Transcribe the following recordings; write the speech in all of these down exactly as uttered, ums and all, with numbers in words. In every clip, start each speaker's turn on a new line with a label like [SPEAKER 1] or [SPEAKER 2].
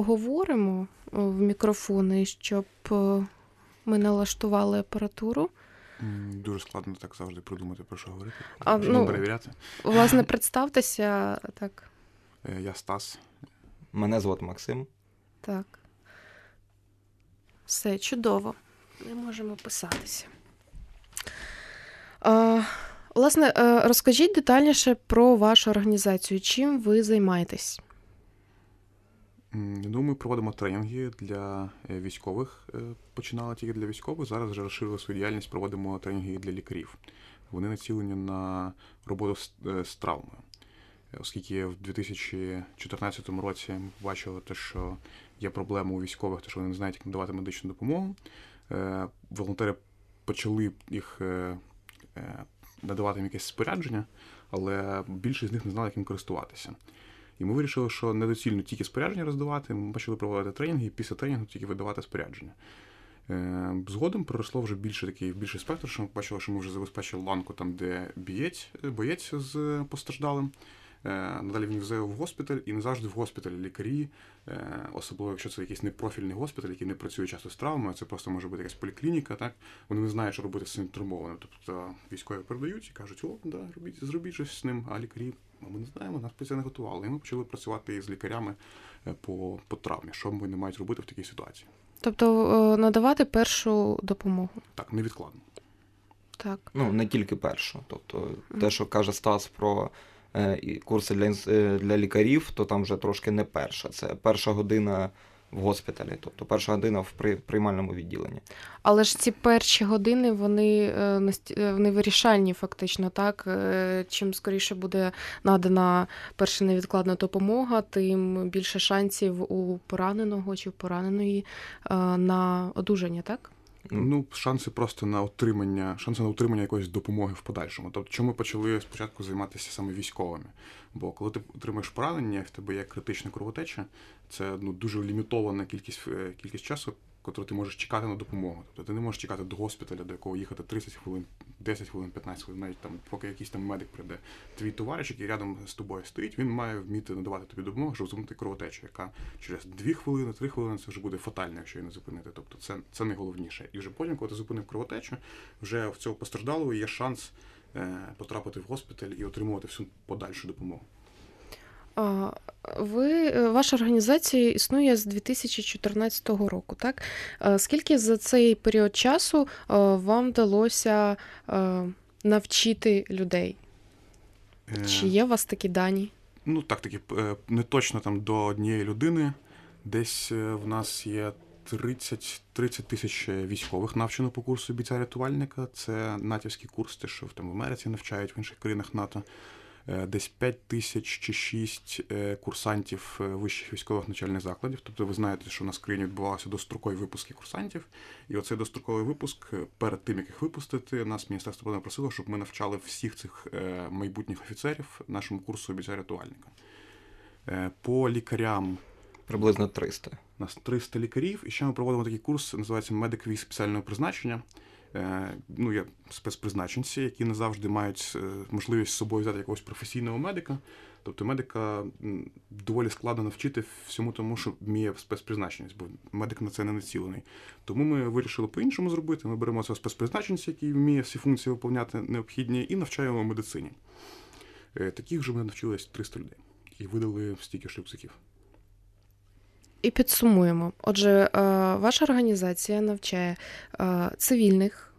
[SPEAKER 1] поговоримо в мікрофони, щоб ми налаштували апаратуру?
[SPEAKER 2] Дуже складно так завжди придумати, про що говорити.
[SPEAKER 1] А,
[SPEAKER 2] що
[SPEAKER 1] ну,
[SPEAKER 2] перевіряти.
[SPEAKER 1] Власне, представтеся. Так.
[SPEAKER 2] Я Стас.
[SPEAKER 3] Мене звати Максим.
[SPEAKER 1] Так. Все, чудово. Ми можемо писатися. А, власне, розкажіть детальніше про вашу організацію. Чим ви займаєтесь?
[SPEAKER 2] Ну, ми проводимо тренінги для військових. Починали тільки для військових, зараз вже розширили свою діяльність, проводимо тренінги і для лікарів. Вони націлені на роботу з, з травмою. Оскільки в дві тисячі чотирнадцятому році ми побачили те, що є проблема у військових, те, що вони не знають, як надавати медичну допомогу. Волонтери почали їх надавати їм якесь спорядження, але більшість з них не знали, як їм користуватися. І ми вирішили, що недоцільно тільки спорядження роздавати, ми почали проводити тренінги, і після тренінгу тільки видавати спорядження. Згодом проросло вже більше такий, більший спектр, що ми бачили, що ми вже забезпечили ланку там, де бієць, боєць з постраждалим. Надалі він везе в госпіталь, і не завжди в госпіталі лікарі, особливо якщо це якийсь непрофільний госпіталь, який не працює часто з травмою, це просто може бути якась поліклініка, так? Вони не знають, що робити з цим травмованим. Тобто військові передають і кажуть, о, да, робіть, зробіть щось з ним, а лікарі, ми не знаємо, нас про це не готували. І ми почали працювати з лікарями по, по травмі, що вони мають робити в такій ситуації.
[SPEAKER 1] Тобто надавати першу допомогу?
[SPEAKER 2] Так, невідкладно.
[SPEAKER 1] Так.
[SPEAKER 3] Ну, не тільки першу. Тобто те, що каже Стас про курси для, для лікарів, то там вже трошки не перша. Це перша година в госпіталі, тобто перша година в при, приймальному відділенні.
[SPEAKER 1] Але ж ці перші години, вони, вони вирішальні фактично, так? Чим скоріше буде надана перша невідкладна допомога, тим більше шансів у пораненого чи в пораненої на одужання, так?
[SPEAKER 2] Ну, шанси просто на отримання, шанси на отримання якоїсь допомоги в подальшому. Тобто, чому ми почали спочатку займатися саме військовими? Бо коли ти отримаєш поранення, в тебе є критична кровотеча, це ну, дуже лімітована кількість, кількість часу, котру ти можеш чекати на допомогу. Тобто ти не можеш чекати до госпіталя, до якого їхати тридцять хвилин, десять хвилин, п'ятнадцять хвилин, навіть там, поки якийсь там медик прийде. Твій товариш, який рядом з тобою стоїть, він має вміти надавати тобі допомогу, щоб зупинити кровотечу, яка через дві хвилини, три хвилини це вже буде фатально, якщо її не зупинити. Тобто це, це найголовніше. І вже потім, коли ти зупинив кровотечу, вже в цього постраждалого є шанс е, потрапити в госпіталь і отримувати всю подальшу допомогу.
[SPEAKER 1] Ви, ваша організація існує з дві тисячі чотирнадцятого року, так? Скільки за цей період часу вам вдалося навчити людей? Чи є у вас такі дані?
[SPEAKER 2] Ну, так, таки, не точно там до однієї людини. Десь в нас є тридцять, тридцять тисяч військових навчено по курсу бійця-рятувальника. Це натівський курс, те, що там в Америці навчають, в інших країнах НАТО. Десь п'ять тисяч чи шість курсантів вищих військових навчальних закладів. Тобто ви знаєте, що у нас в країні відбувалися дострокові випуски курсантів. І оцей достроковий випуск, перед тим, як їх випустити, нас Міністерство оборони просило, щоб ми навчали всіх цих майбутніх офіцерів нашому курсу бійця-рятувальника. По лікарям...
[SPEAKER 3] Приблизно триста.
[SPEAKER 2] У нас триста лікарів. І ще ми проводимо такий курс, називається «Медик військ спеціального призначення». Ну, є спецпризначенці, які не завжди мають можливість з собою взяти якогось професійного медика. Тобто медика доволі складно навчити всьому тому, що вміє спецпризначеність, бо медик на це не націлений. Тому ми вирішили по-іншому зробити. Ми беремо цього спецпризначенця, який вміє всі функції виконувати необхідні, і навчаємо медицині. Таких вже ми навчились триста людей і видали стільки ж рюкзаків.
[SPEAKER 1] І підсумуємо. Отже, ваша організація навчає цивільних,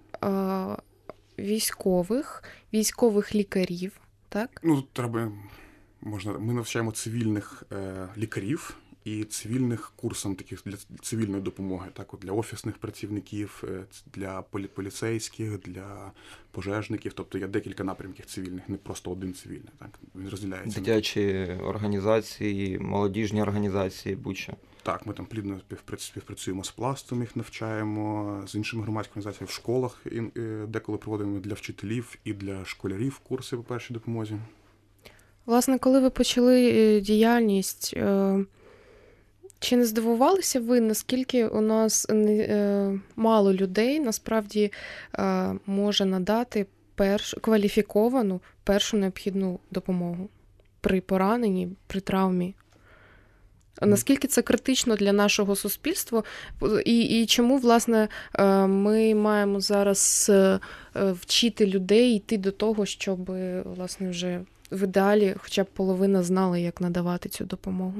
[SPEAKER 1] військових, військових лікарів, так?
[SPEAKER 2] Ну, тут треба, можна, ми навчаємо цивільних лікарів і цивільних курсом таких для цивільної допомоги, так, от для офісних працівників, для поліцейських, для пожежників, тобто є декілька напрямків цивільних, не просто один цивільний, так, він розділяється.
[SPEAKER 3] Дитячі організації, молодіжні організації, будь-що.
[SPEAKER 2] Так, ми там плідно співпрацюємо з Пластом, їх навчаємо, з іншими громадськими організаціями в школах, деколи проводимо для вчителів і для школярів курси по першій допомозі.
[SPEAKER 1] Власне, коли ви почали діяльність, чи не здивувалися ви, наскільки у нас мало людей насправді може надати першу, кваліфіковану першу необхідну допомогу при пораненні, при травмі? Наскільки це критично для нашого суспільства, і, і чому, власне, ми маємо зараз вчити людей йти до того, щоб, власне, вже в ідеалі хоча б половина знала, як надавати цю допомогу?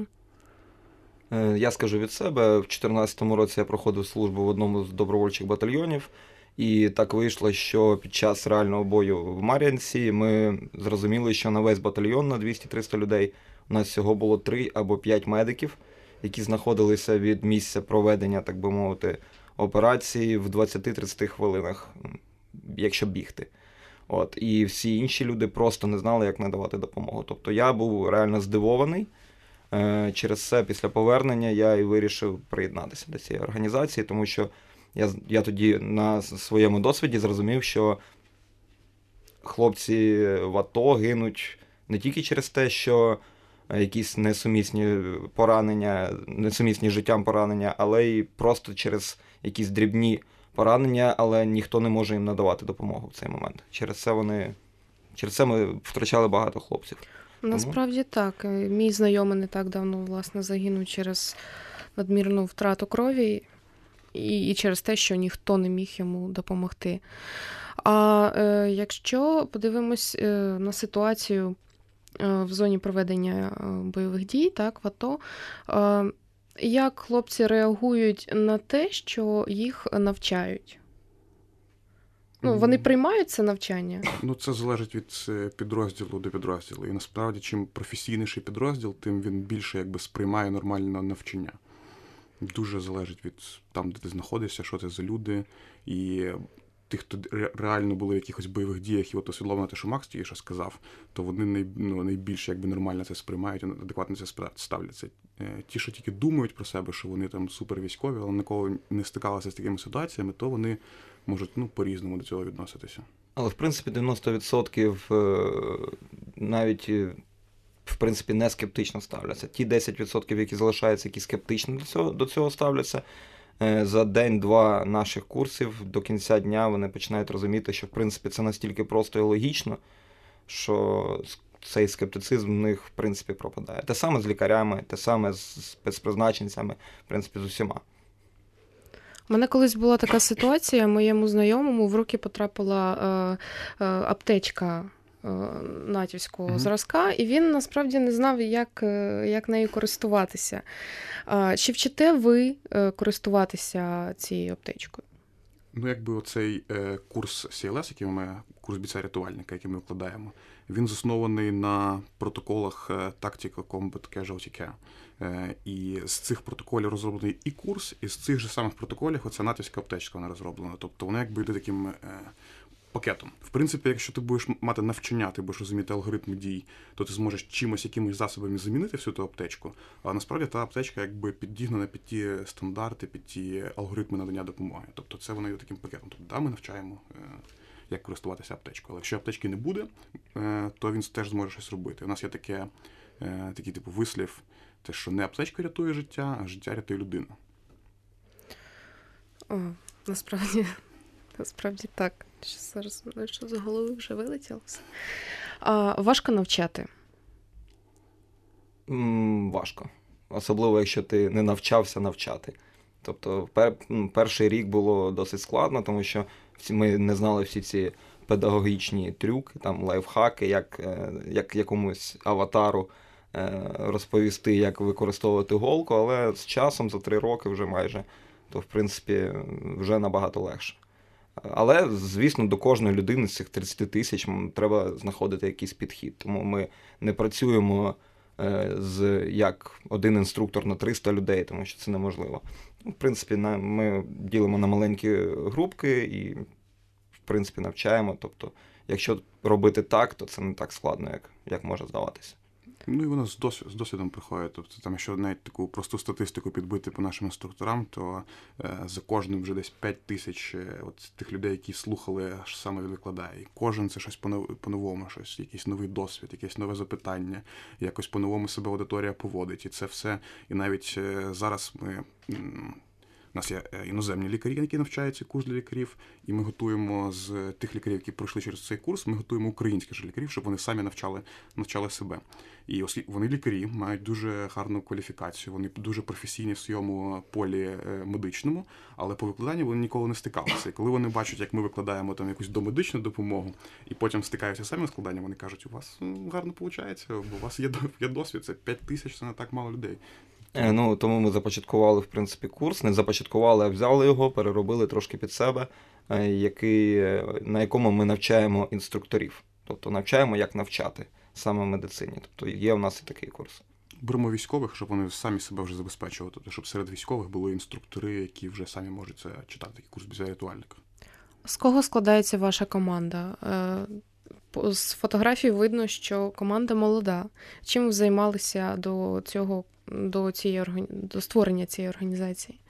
[SPEAKER 3] Я скажу від себе, в дві тисячі чотирнадцятому році я проходив службу в одному з добровольчих батальйонів, і так вийшло, що під час реального бою в Мар'янці ми зрозуміли, що на весь батальйон, на двісті-триста людей, у нас всього було три або п'ять медиків, які знаходилися від місця проведення, так би мовити, операції в двадцяти-тридцяти хвилинах, якщо бігти. От. І всі інші люди просто не знали, як надавати допомогу. Тобто я був реально здивований. Через це після повернення я і вирішив приєднатися до цієї організації, тому що я, я тоді на своєму досвіді зрозумів, що хлопці в АТО гинуть не тільки через те, що якісь несумісні поранення, несумісні з життям поранення, але й просто через якісь дрібні поранення, але ніхто не може їм надавати допомогу в цей момент. Через це вони, через це ми втрачали багато хлопців.
[SPEAKER 1] Насправді так. Мій знайомий не так давно, власне, загинув через надмірну втрату крові і, і через те, що ніхто не міг йому допомогти. А е, якщо подивимось е, на ситуацію е, в зоні проведення е, бойових дій, так, в АТО, е, як хлопці реагують на те, що їх навчають? Ну, вони приймають це навчання?
[SPEAKER 2] Ну, це залежить від підрозділу до підрозділу. І насправді, чим професійніший підрозділ, тим він більше якби сприймає нормальне навчання. Дуже залежить від там, де ти знаходишся, що це за люди. І тих, хто реально були в якихось бойових діях, і от ослідовно те, що Макс тільки що сказав, то вони най, ну, найбільш якби нормально це сприймають, адекватно це ставляться. Ті, що тільки думають про себе, що вони там супервійськові, але ніколи не стикалися з такими ситуаціями, то вони можуть ну, по-різному до цього відноситися.
[SPEAKER 3] Але, в принципі, дев'яносто відсотків навіть, в принципі, не скептично ставляться. Ті десять відсотків, які залишаються, які скептично до цього, до цього ставляться, за день-два наших курсів до кінця дня вони починають розуміти, що, в принципі, це настільки просто і логічно, що цей скептицизм в них, в принципі, пропадає. Те саме з лікарями, те саме з спецпризначенцями, в принципі, з усіма.
[SPEAKER 1] У мене колись була така ситуація, моєму знайомому в руки потрапила е, е, аптечка е, натівського mm-hmm. зразка, і він насправді не знав, як, як нею користуватися. Е, чи вчите ви е, користуватися цією аптечкою?
[SPEAKER 2] Ну, якби оцей е, курс сі ел ес, який ми, курс бійця-рятувальника, який ми викладаємо, він заснований на протоколах Tactical Combat Casualty Care. Е, і з цих протоколів розроблений і курс, і з цих же самих протоколів оця натівська аптечка вона розроблена. Тобто вона якби йде таким е, пакетом. В принципі, якщо ти будеш мати навчання, ти будеш розуміти алгоритми дій, то ти зможеш чимось, якимось засобами замінити всю ту аптечку. А насправді та аптечка якби підігнана під ті стандарти, під ті алгоритми надання допомоги. Тобто це вона йде таким пакетом. Тобто, да, ми навчаємо, е, як користуватися аптечкою. Але якщо аптечки не буде, е, то він теж зможе щось робити. У нас є таке, е, такий типу вислів, те, що не аптечка рятує життя, а життя рятує людину.
[SPEAKER 1] О, насправді, насправді так. Що зараз що з голови вже вилетіло. А важко навчати?
[SPEAKER 3] М, важко. Особливо, якщо ти не навчався навчати. Тобто пер, перший рік було досить складно, тому що ми не знали всі ці педагогічні трюки, там лайфхаки, як, як якомусь аватару розповісти, як використовувати голку, але з часом, за три роки вже майже, то, в принципі, вже набагато легше. Але, звісно, до кожної людини з цих тридцять тисяч треба знаходити якийсь підхід. Тому ми не працюємо з як один інструктор на триста людей, тому що це неможливо. В принципі, ми ділимо на маленькі групки і, в принципі, навчаємо. Тобто, якщо робити так, то це не так складно, як, як може здаватися.
[SPEAKER 2] Ну і воно з, досвід, з досвідом приходить. Тобто, там, якщо навіть таку просту статистику підбити по нашим інструкторам, то е, за кожним вже десь п'ять тисяч е, от тих людей, які слухали, аж саме викладає. І кожен це щось по-новому, щось, якийсь новий досвід, якесь нове запитання, якось по-новому себе аудиторія поводить. І це все. І навіть е, зараз ми м, нас є іноземні лікарі, які навчаються курс для лікарів, і ми готуємо з тих лікарів, які пройшли через цей курс, ми готуємо українських ж лікарів, щоб вони самі навчали, навчали себе. І оскільки вони лікарі, мають дуже гарну кваліфікацію, вони дуже професійні в своєму полі медичному, але по викладанню вони ніколи не стикалися. І коли вони бачать, як ми викладаємо там якусь домедичну допомогу, і потім стикаються самі з складанням, вони кажуть, у вас гарно виходить, бо у вас є, є досвід, це п'ять тисяч, це не так мало людей.
[SPEAKER 3] Ну, тому ми започаткували, в принципі, курс, не започаткували, а взяли його, переробили трошки під себе, який, на якому ми навчаємо інструкторів. Тобто навчаємо, як навчати саме в медицині. Тобто є у нас і такий курс.
[SPEAKER 2] Беремо військових, щоб вони самі себе вже забезпечували. Тобто, щоб серед військових були інструктори, які вже самі можуть це читати, такий курс бійця-рятувальника.
[SPEAKER 1] З кого складається ваша команда? З фотографій видно, що команда молода. Чим ви займалися до цього, до цієї до створення цієї організації?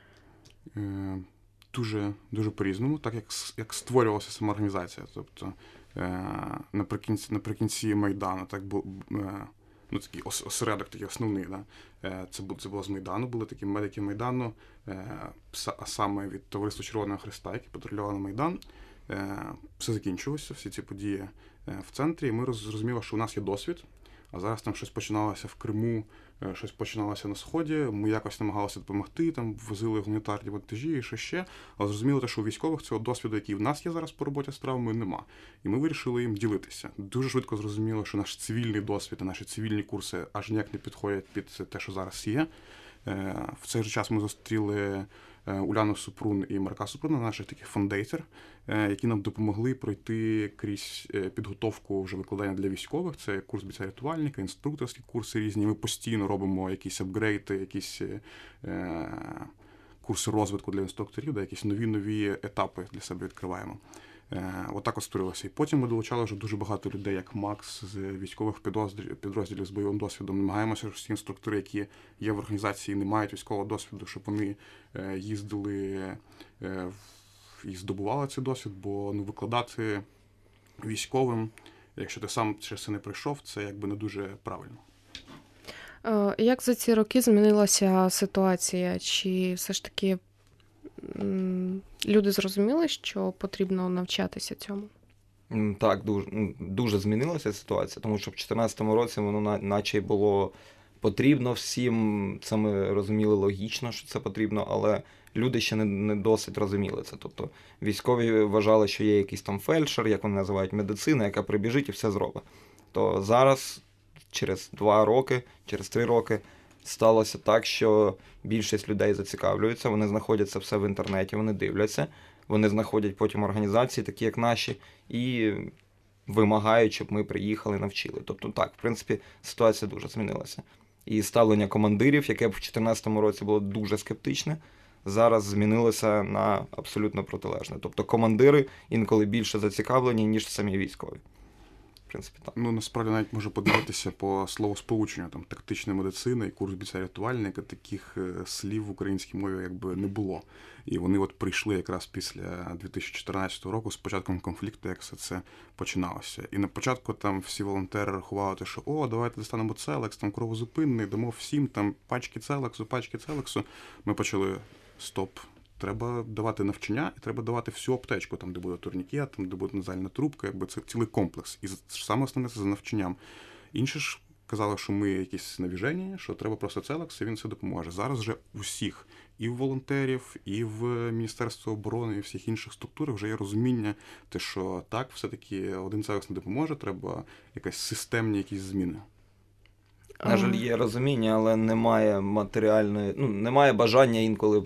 [SPEAKER 2] Е, дуже, дуже по-різному, так як, як створювалася сама організація. Тобто е, наприкінці, наприкінці Майдану, так був е, ну, такий ос, осередок, такий основний. Да? Е, це, це було з Майдану, були такі медики Майдану, е, а саме від Товариства Червоного Хреста, які патрулювали Майдан. Е, все закінчилося, всі ці події е, в центрі, і ми зрозуміли, що у нас є досвід, а зараз там щось починалося в Криму, е, щось починалося на Сході, ми якось намагалися допомогти, там возили гуманітарні вантажі і що ще, але зрозуміло, що у військових цього досвіду, який в нас є зараз по роботі з травмою, нема. І ми вирішили їм ділитися. Дуже швидко зрозуміло, що наш цивільний досвід і наші цивільні курси аж ніяк не підходять під те, що зараз є. Е, в цей же час ми зустріли Уляну Супрун і Марка Супруна, наших таких фондейтер, які нам допомогли пройти крізь підготовку вже викладання для військових. Це курс бійця-рятувальника, інструкторські курси різні. Ми постійно робимо якісь апгрейди, якісь е, курси розвитку для інструкторів, де якісь нові-нові етапи для себе відкриваємо. Е, отак от створилося. І потім ми долучали вже дуже багато людей, як Макс, з військових підрозділів, підрозділів з бойовим досвідом. Намагаємося, що всі інструктори, які є в організації, не мають військового досвіду, щоб вони е, їздили е, і здобували цей досвід, бо ну, викладати військовим, якщо ти сам ще це не пройшов, це якби не дуже правильно.
[SPEAKER 1] Як за ці роки змінилася ситуація? Чи все ж таки люди зрозуміли, що потрібно навчатися цьому?
[SPEAKER 3] Так, дуже, дуже змінилася ситуація, тому що в дві тисячі чотирнадцятому році воно наче й було потрібно всім, це ми розуміли логічно, що це потрібно, але люди ще не, не досить розуміли це. Тобто військові вважали, що є якийсь там фельдшер, як вони називають, медицина, яка прибіжить і все зробить. То зараз, через два роки, через три роки, сталося так, що більшість людей зацікавлюються, вони знаходять це все в інтернеті, вони дивляться, вони знаходять потім організації, такі як наші, і вимагають, щоб ми приїхали, навчили. Тобто так, в принципі, ситуація дуже змінилася. І ставлення командирів, яке в дві тисячі чотирнадцятому році було дуже скептичне, зараз змінилося на абсолютно протилежне. Тобто командири інколи більше зацікавлені, ніж самі військові. В принципі, так.
[SPEAKER 2] Ну, насправді, навіть можу подивитися по словосполученню, там, тактична медицина і курс бійця-рятувальника, таких слів в українській мові якби не було. І вони от прийшли якраз після дві тисячі чотирнадцятого року з початком конфлікту, як все це починалося. І на початку там всі волонтери рахували, що о, давайте достанемо целекс, там кровозупинний, дамо всім там пачки целексу, пачки целексу. Ми почали стоп. Треба давати навчання і треба давати всю аптечку, там, де буде турнікет, там, де буде назальна трубка, якби це цілий комплекс. І саме основне це за навчанням. Інші ж казали, що ми якісь навіжені, що треба просто целекс, і він все допоможе. Зараз вже усіх, і в волонтерів, і в Міністерстві оборони, і в всіх інших структурах вже є розуміння, те, що так, все-таки один целекс не допоможе, треба якась системні якісь зміни.
[SPEAKER 3] На жаль, є розуміння, але немає матеріальної, ну, немає бажання інколи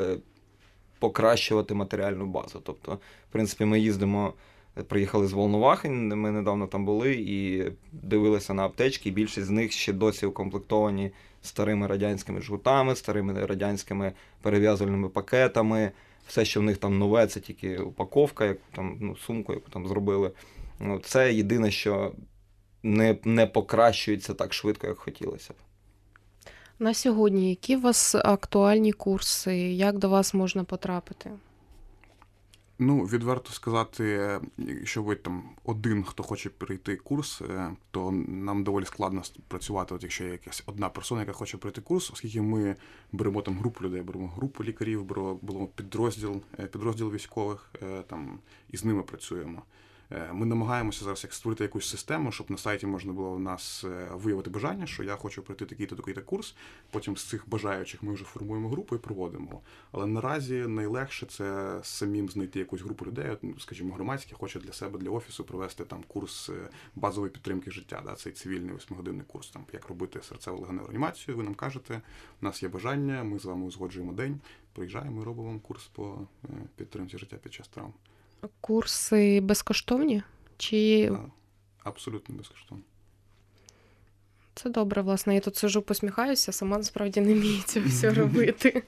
[SPEAKER 3] покращувати матеріальну базу. Тобто, в принципі, ми їздимо, приїхали з Волновахи, ми недавно там були і дивилися на аптечки, і більшість з них ще досі укомплектовані старими радянськими жгутами, старими радянськими перев'язувальними пакетами. Все, що в них там нове, це тільки упаковка, як там, ну, сумку, яку там зробили. Ну, це єдине, що не, не покращується так швидко, як хотілося б.
[SPEAKER 1] На сьогодні які у вас актуальні курси? Як до вас можна потрапити?
[SPEAKER 2] Ну, відверто сказати, якщо ви там один, хто хоче пройти курс, то нам доволі складно працювати, от якщо є якась одна персона, яка хоче пройти курс, оскільки ми беремо там групу людей, беремо групу лікарів, беремо підрозділ, підрозділ військових, там, і з ними працюємо. Ми намагаємося зараз як створити якусь систему, щоб на сайті можна було в нас виявити бажання, що я хочу пройти такий-то, такий-то курс. Потім з цих бажаючих ми вже формуємо групу і проводимо. Але наразі найлегше це самим знайти якусь групу людей, скажімо, громадські, хоче для себе, для офісу провести там курс базової підтримки життя, да, цей цивільний восьмигодинний курс, там, як робити серцево-легеневу реанімацію. Ви нам кажете, у нас є бажання, ми з вами узгоджуємо день, приїжджаємо і робимо вам курс по підтримці життя під час травм.
[SPEAKER 1] Курси безкоштовні? Чи...
[SPEAKER 2] Абсолютно безкоштовно.
[SPEAKER 1] Це добре, власне. Я тут сижу, посміхаюся, сама насправді не вмію це все робити.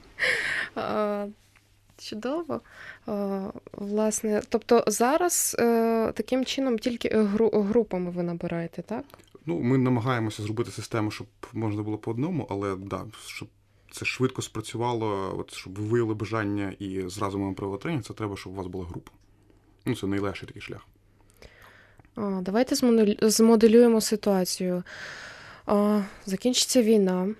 [SPEAKER 1] Чудово. Власне, тобто зараз таким чином тільки групами ви набираєте, так?
[SPEAKER 2] Ну, ми намагаємося зробити систему, щоб можна було по одному, але да, щоб це швидко спрацювало, от, щоб ви виявили бажання і зразу ми вам провели тренінг, це треба, щоб у вас була група. Ну, це найлегший такий шлях.
[SPEAKER 1] А, давайте змоделюємо ситуацію. А, закінчиться війна.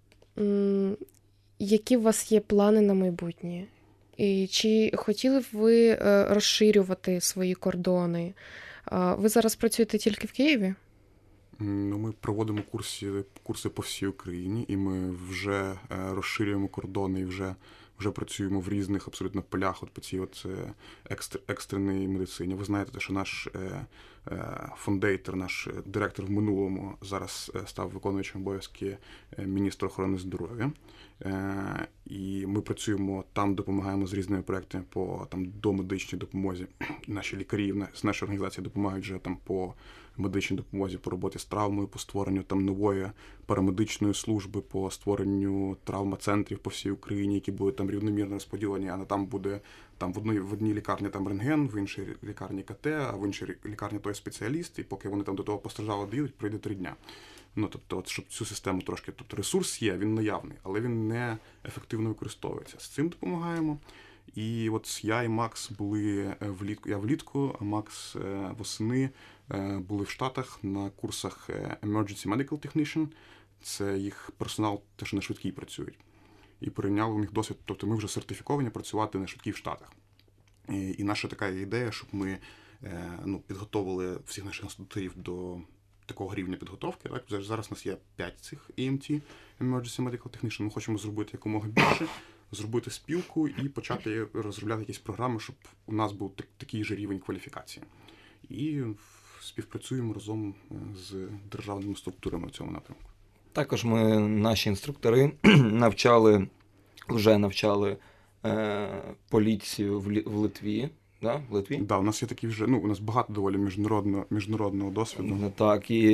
[SPEAKER 1] М- які у вас є плани на майбутнє? І чи хотіли б ви розширювати свої кордони? А, ви зараз працюєте тільки в Києві?
[SPEAKER 2] Ну, ми проводимо курси, курси по всій Україні, і ми вже розширюємо кордони і вже вже працюємо в різних абсолютно полях от по цій от екстр, екстреній медицині. Ви знаєте, що наш е, е, фондейтер, наш директор в минулому зараз став виконуючим обов'язки міністра охорони здоров'я. Е, і ми працюємо там, допомагаємо з різними проектами по там домедичній допомозі. Наші лікарі з нашої організації допомагають вже там по медичній допомозі, по роботі з травмою, по створенню там нової парамедичної служби, по створенню травмоцентрів по всій Україні, які будуть там рівномірно розподілені, а там буде там в одній в одній лікарні там рентген, в іншій лікарні КТ, а в іншій лікарні той спеціаліст, і поки вони там до того постраждало діють, пройде три дня. Ну, тобто, от, щоб цю систему трошки, тобто ресурс є, він наявний, але він не ефективно використовується. З цим допомагаємо. І от я і Макс були влітку, я влітку, а Макс восени були в Штатах на курсах Emergency Medical Technician. Це їх персонал, те, що на швидкій працюють. І порівняли у них досвід, тобто ми вже сертифіковані працювати на швидкій в Штатах. І, і наша така ідея, щоб ми ну, підготовили всіх наших інструкторів до такого рівня підготовки. Так? Зараз у нас є п'ять цих і ем ті, Emergency Medical Technician. Ми хочемо зробити якомога більше, зробити спілку і почати розробляти якісь програми, щоб у нас був такий же рівень кваліфікації. І співпрацюємо разом з державними структурами в цьому напрямку.
[SPEAKER 3] Також ми, наші інструктори, навчали, вже навчали е, поліцію в, в Литві. Да, в Литві?
[SPEAKER 2] Да, у нас є такі вже, ну, у нас багато доволі міжнародного, міжнародного досвіду.
[SPEAKER 3] Так, і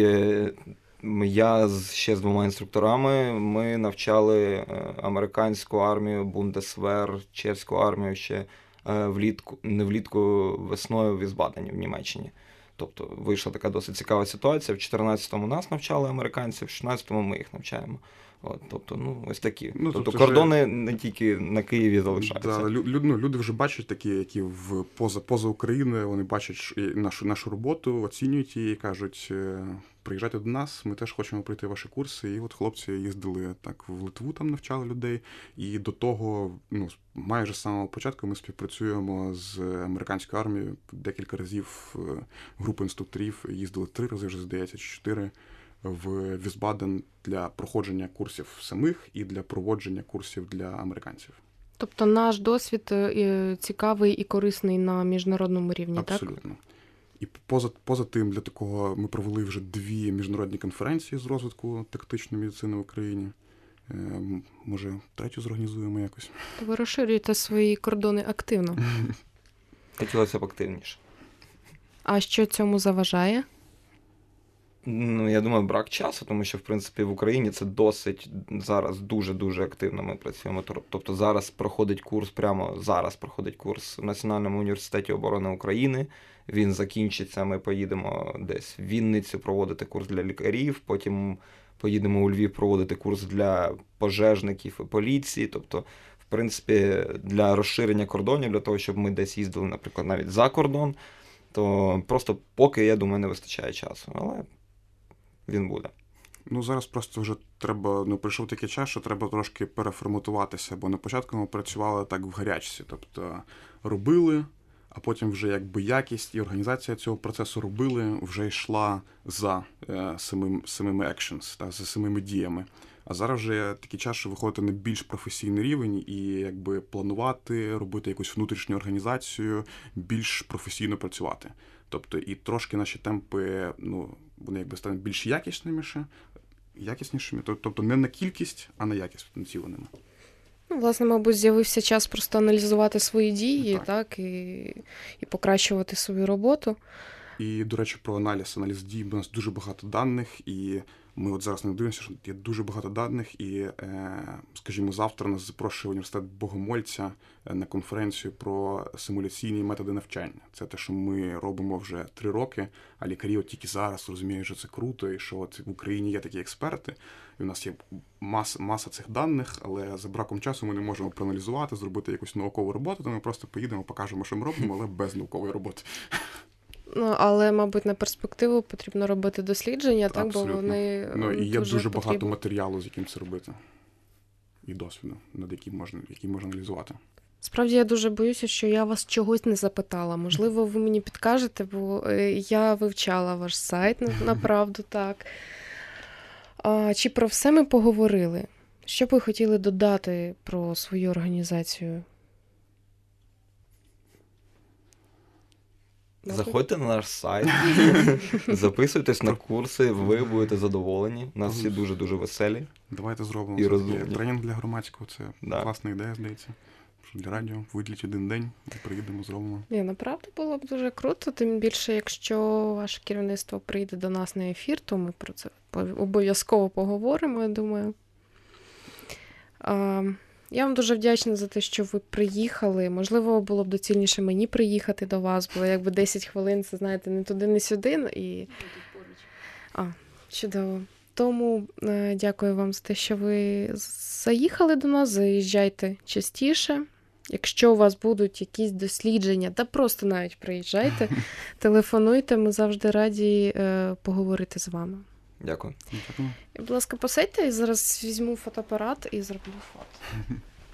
[SPEAKER 3] я ще з двома інструкторами, ми навчали американську армію, Бундесвер, чеську армію ще влітку, не влітку, весною в Візбадені, в Німеччині. Тобто вийшла така досить цікава ситуація. В чотирнадцятому нас навчали американців, в шістнадцятому ми їх навчаємо. От, тобто, ну, ось такі.
[SPEAKER 2] Ну,
[SPEAKER 3] тобто,
[SPEAKER 2] тобто
[SPEAKER 3] кордони
[SPEAKER 2] вже...
[SPEAKER 3] не тільки на Києві залишаються.
[SPEAKER 2] Да, люд, ну, люди вже бачать такі, які в поза, поза Україною, вони бачать нашу, нашу роботу, оцінюють її і кажуть, приїжджайте до нас, ми теж хочемо пройти ваші курси. І от хлопці їздили так в Литву, там навчали людей. І до того, ну, майже з самого початку ми співпрацюємо з американською армією. Декілька разів група інструкторів їздили три рази, вже здається, чи чотири. В Візбаден для проходження курсів самих і для проводження курсів для американців.
[SPEAKER 1] Тобто наш досвід цікавий і корисний на міжнародному рівні,
[SPEAKER 2] Абсолютно.
[SPEAKER 1] так?
[SPEAKER 2] Абсолютно. І поза, поза тим, для такого ми провели вже дві міжнародні конференції з розвитку тактичної медицини в Україні. Може, третю зорганізуємо якось.
[SPEAKER 1] То ви розширюєте свої кордони активно.
[SPEAKER 3] Хотілося б активніше.
[SPEAKER 1] А що цьому заважає?
[SPEAKER 3] Ну, я думаю, брак часу, тому що, в принципі, в Україні це досить зараз дуже-дуже активно ми працюємо. Тобто зараз проходить курс, прямо зараз проходить курс в Національному університеті оборони України. Він закінчиться, ми поїдемо десь в Вінницю проводити курс для лікарів, потім поїдемо у Львів проводити курс для пожежників і поліції. Тобто, в принципі, для розширення кордонів, для того, щоб ми десь їздили, наприклад, навіть за кордон, то просто поки, я думаю, не вистачає часу. Але він буде.
[SPEAKER 2] Ну, зараз просто вже треба, ну, прийшов такий час, що треба трошки переформатуватися, бо на початку ми працювали так в гарячці, тобто робили, а потім вже якби якість і організація цього процесу робили, вже йшла за е, самим, самими actions, та, за самими діями. А зараз вже такий час, що виходити на більш професійний рівень і якби планувати, робити якусь внутрішню організацію, більш професійно працювати. Тобто і трошки наші темпи, ну, вони якби стануть більш якіснішими, якіснішими, тобто не на кількість, а на якість націленими.
[SPEAKER 1] Ну, власне, мабуть, з'явився час просто аналізувати свої дії,
[SPEAKER 2] Так.
[SPEAKER 1] так, і, і покращувати свою роботу.
[SPEAKER 2] І, до речі, про аналіз, аналіз дій, у нас дуже багато даних, і ми от зараз не дивимося, що є дуже багато даних, і, е, скажімо, завтра нас запрошує університет Богомольця на конференцію про симуляційні методи навчання. Це те, що ми робимо вже три роки, а лікарі от тільки зараз розуміють, що це круто, і що от в Україні є такі експерти, і у нас є маса, маса цих даних, але за браком часу ми не можемо проаналізувати, зробити якусь наукову роботу, то ми просто поїдемо, покажемо, що ми робимо, але без наукової роботи.
[SPEAKER 1] Ну, але, мабуть, на перспективу потрібно робити дослідження, так, бо
[SPEAKER 2] Абсолютно.
[SPEAKER 1] вони
[SPEAKER 2] Ну, і є дуже, багато
[SPEAKER 1] потрібні.
[SPEAKER 2] матеріалу, з яким це робити. І досвіду, над яким можна, який можна аналізувати.
[SPEAKER 1] Справді, я дуже боюся, що я вас чогось не запитала. Можливо, ви мені підкажете, бо е, я вивчала ваш сайт, на- направду, так. А, чи про все ми поговорили? Що б ви хотіли додати про свою організацію? Мабуть,
[SPEAKER 3] Заходьте на наш сайт, записуйтесь на курси, ви будете задоволені. У нас всі дуже-дуже веселі.
[SPEAKER 2] Давайте зробимо
[SPEAKER 3] І
[SPEAKER 2] все-таки
[SPEAKER 3] розумні.
[SPEAKER 2] тренінг для громадського. Це
[SPEAKER 3] Да.
[SPEAKER 2] класна ідея, здається. Що для радіо виділіть один день і приїдемо, зробимо.
[SPEAKER 1] Ні, направду було б дуже круто, тим більше, якщо ваше керівництво прийде до нас на ефір, то ми про це обов'язково поговоримо, я думаю. А, я вам дуже вдячна за те, що ви приїхали. Можливо, було б доцільніше мені приїхати до вас, бо якби десять хвилин, це, знаєте, не туди, не сюди. І... А, чудово. Тому е, дякую вам за те, що ви заїхали до нас, заїжджайте частіше. Якщо у вас будуть якісь дослідження, та просто навіть приїжджайте, телефонуйте, ми завжди раді е, поговорити з вами.
[SPEAKER 3] Дякую.
[SPEAKER 2] Дякую.
[SPEAKER 1] І, будь ласка, посидьте, я зараз візьму фотоапарат і зроблю фото.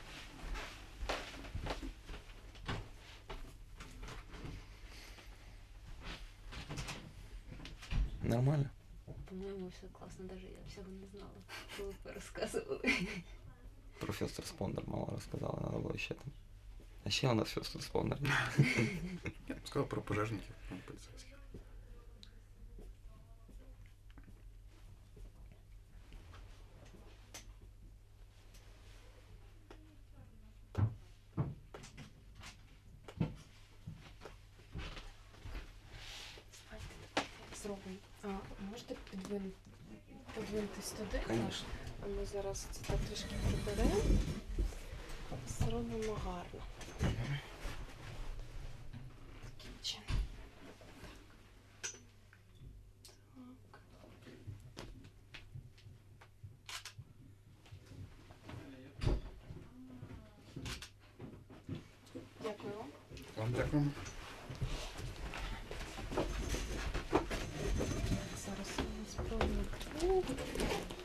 [SPEAKER 3] Нормально.
[SPEAKER 4] По-моєму, все класно, навіть я всього не знала, коли ви розказували.
[SPEAKER 3] Професор Спондер мало розказала, треба було ще там. А ще у нас професор Спондер.
[SPEAKER 2] Я б сказав про пожежників, про поліцейських.
[SPEAKER 1] Зробимо. А можете підвин... подвинутись туди?
[SPEAKER 3] Звісно.
[SPEAKER 1] А ми зараз це так трішки приберемо. Зробимо гарно. Таким чином. Так. Дякую вам.
[SPEAKER 2] Вам дякую.
[SPEAKER 1] Зараз я спробую.